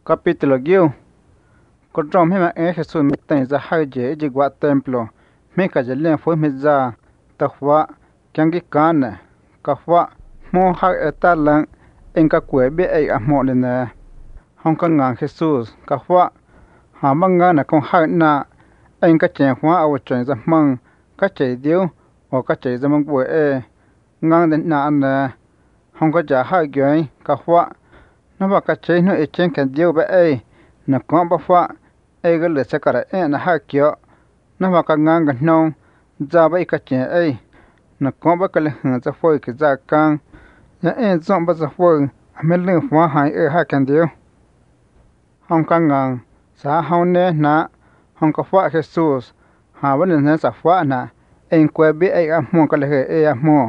Capítulo 9. Control me Jesús me tem za haje de gua templo. Me ka jelen foi me za tahwa kyangi kana. Kahwa mo ha etalan en ka kwebe e amo le na. Hong ka ngang Jesus kahwa ha manga na kong ha na en ka chen hwa aw chen za mang ka che dio o ka che za mang bue e ngang den na na hong ka ja ha gyen kahwa nó bảo cái chế nó ở trên cái điều bé ấy nó có bao phát ấy cái lửa sẽ cả ấy nó hai kiểu nó bảo cái ngang cái nông ra bây cái chế ấy nó có bao cái lửa sẽ phơi cái ra căng nhà ấy dọn bao giờ phơi mình lửa hóa hại ở hai cái điều hong cái ngang xã hong nè nè hong cái phát Jesus hà vấn đề này sẽ phát nè anh quay biết ấy mua cái lửa ấy mua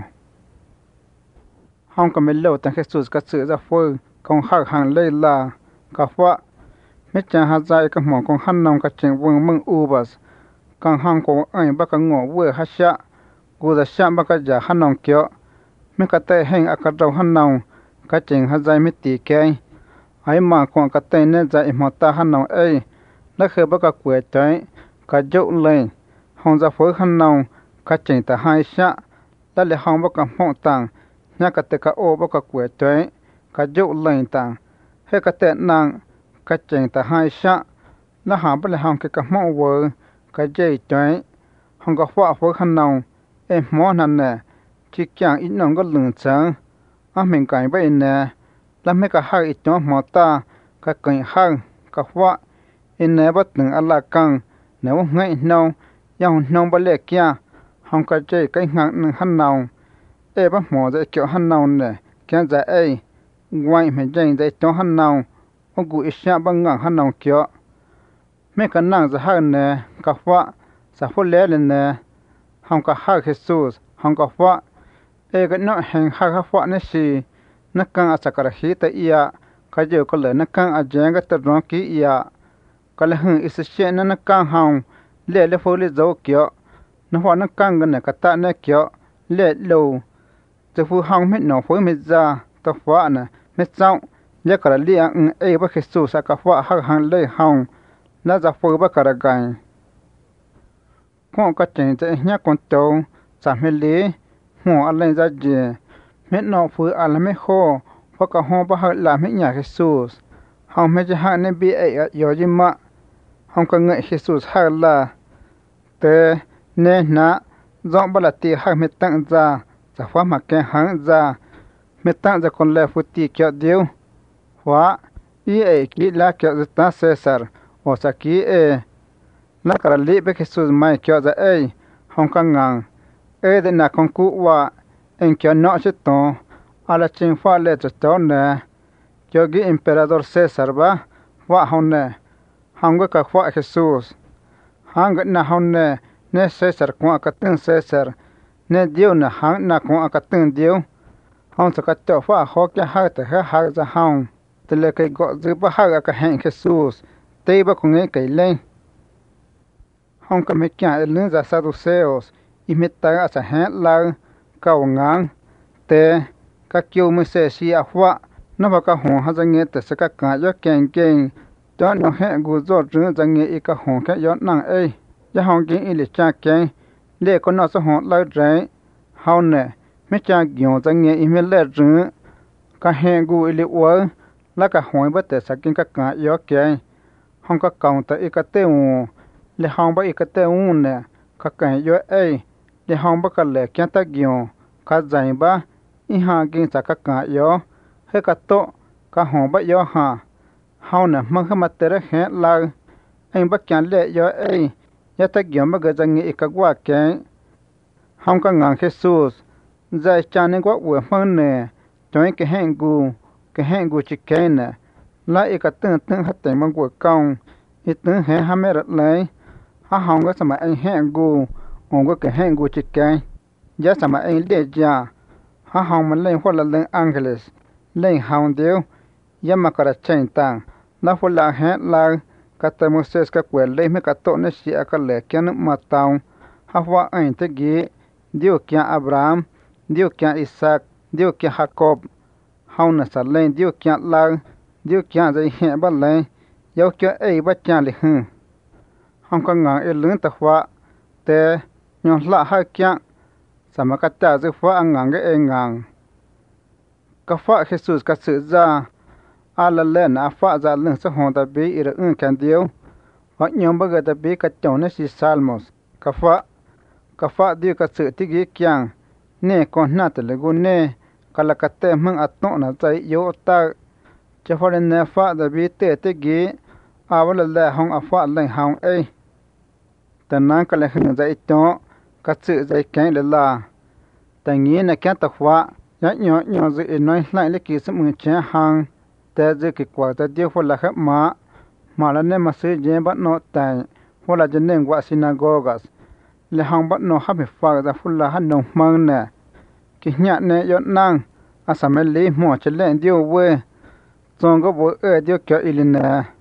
hong cái mình lâu tăng Jesus cái sự ra phơi con hắc hàng lây là cả phạ mấy cha hạt dại cái mỏ con hăn nòng cái chuyện vương mưng ubas con hang của anh bác cái ngõ vừa hạt xạกูจะชอบก็จะหันนองเกี่ยวไม่ก็แต่แห่งอากาศเราหันนองก็จึงหาใจไม่ตีแกงไอ้มาของก็แต่เนี่ยใจหมดตาหันนองเอ้นั่นคือบักก็กวยใจก็ยุเลยห้องจะฝืนหันนองก็จึงแต่หายชะแล้วเลยห้องบักก็ห้องต่างเนี่ยก็แต่ก็โอบักก็กวยใจก็ยุเลยต่างให้ก็แต่นางก็จึงแต่หายชะแล้วหาไปเลยห้องก็ห้องเวอร์ก็เจ๊ใจห้องก็ฟ้าฝืนหันนองหมอนั่นแหละที่แกงอีน้องก็หลึงจังเหมือนกันไปเนี่ยแล้วไม่ก็ให้อีน้องหมอตาก็เกินห้างก็ว่าเนี่ยบัดหนึ่งอะไรกันเนี่ยว่าไงน้องยังน้องไปเล็กแก่ห้องก็เจ๊ก็งานหนึ่งหันน้องบัดหมอจะเกี่ยวหันน้องเนี่ยแกจะไว้ไม่ใจจะจ้องหันน้องว่ากูอิจฉาบังงานหันน้องเกี่ยวไม่ก็นั่งจะให้เนี่ยก็ว่าจะพูดเล่นเนี่ยห้องก็หาเยซูห้องก็ว่าก็น้อแห่งหาว่านี่สินักกังอาศักระหิตอียก็เจอก็เลยนักกังอาเจงก็ตรองกี้อียก็เลยหึงอิสเชนนักกังห้องเล่เลยฟูลิโจเกี่ยวนักว่านักกังกันเนี่ยก็ตาเนี่ยเกี่ยวเล่โลจะฟูห้องไม่หนอฟูไม่จ้าตัวว่าน่ะไม่เจ้าเยอะกระเลี้ยงพระเยซูสักว่าหาห้องเล่ห้องแล้วจะฟูบักกระไกหัวก็เจงจะเนี่ยคนโตสามเฮลีหัวอะไรจะเจเม็ดนอฟื้นอะไรไม่โคเพราะก็หัวบ่หักลาไม่อยากเยซูห้องไม่จะหักในบีเอยอจิมะห้องก็เงยเยซูหักลาแต่เนนะจอมบลตีหักไม่ตั้งจะฟ้ามาแกหังจะไม่ตั้งจะคนแลฟุตีเกี่ยวเดียวว่ากิลาเกี่ยวจะตาเซซาร์โอสักนักการลีเบคสุดไม่เกี่ยวจะห้องกังงังเดนักของกูว่าเกี่ยวนอชิตองอะไรจิงฟ้าเลจะจอนเนเกี่ยวกับอิมเปอเรดอร์เซซาร์บะว่าห้องเนห้องก็กับฟ้าเยซูห้องก็น่าห้องเนเซซาร์ของอักตึงเซซาร์เนเดียวน่ะห้องน่ะของอักตึงเดียวห้องสกัดเจ้าฟ้าฮอกจะหาแต่หาจะห้องแต่เลยก็กอดซื้อบ้าหากะแห่งเยซูเตยบ้าของไก่เล่ห้องก็ไม่แก่เรื่องจากซาดูเซลส์อิมิตาอาจจะแห่ลาวเก่างางแต่ก็เกี่ยวมือเสียหัวนับว่าก็หัวหาจะเงี้ยแต่สกัดกายอเก่งจอนน้องแห่กูจอดเรื่องจะเงี้ยอีกหัวแค่ย้อนนั่งจะห้องกินอิลิจ่าเก่งเล่ก็น่าสะหดลายใจห้องเนี่ยไม่จ่าเกี่ยวจะเงี้ยอีเมลเล่เรื่องก็แห่กูอิลิวัวแล้วก็หอยบัดแต่สกินก็กายอเก่งห้องก็เก่าแต่อีกเต้วle hong ba ikate un ne ka kan yo le hong ba ka le kya ta gyo ka zai ba I ha gi sa ka ka yo he ka to ka hong ba yo ha hao na ma kha ma tere he la ba kya le yo ya ta gyo ma ga jang I ka gwa ke hong ka ngang Jesus zai cha ne gwa we ma ne choi ke heng gu chi ke ne la ikate ha te ma gwa kaungตึงแห่หาไม่รัดเลยห้องก็สมัยแห่กูองก็แห่กูจิกแกยะสมัยเลียจาห้องมันเล่นคนละเรื่องอังกฤษเล่นห้องเดียวยะมากระเชนต่างแล้วคนละแห่ลากัตมุเสสก็เกวลเลยไม่กัตโตนเสียก็เหลือแค่นมาตาวว่าตะกี้เดียวแกอับรามเดียวแกอิสากเดียวแกฮากอบห้องน่ะสัตว์เล่นเดียวแกลาเ điêu kia dây hẹn bắt lấy dấu cho ấy bắt cha lì hư không có ngang ấy lớn tập hóa te nhon lạ hai kia sama cái ta dư hóa ngang cái ấy ngang cái phá Jesus cái sự ra ala lên à phá ra lên sẽ hòn tập bị ir can điêu hoặc nhóm bây giờ tập bị cái chồng nó si salmos cái phá điêu cái sự tí cái kiang nè con nát le gu nè cái là cái tem măng ắt nọ na chạy yếu ta cho phải nên nè phá tập bị tê tê gì à vậy là hong à phá lên hong ấy tên năng cái là hình chạy cho cái sự chạy cái làแต่งี้นะแค่ตะว่ายักษ์ย่อจะอินน้อยไล่เล็กกี่สมุนเชียหางแต่จะกี่กว่าจะเดียวคนละครับมาแล้วเนี่ยมาซื้อเย็นบัดโนแต่คนละจะเน่งว่าซินาโกกัสและหางบัดโนฮับไปฝากแต่คนละหันนงมังเนี่ยกี่เนี่ยเนี่ยยอดนั่งอาสาเมลีหมอจะเล่นเดียวเว้ยจงก็บอกเดียวเกี่ยวอิลินเนี่ย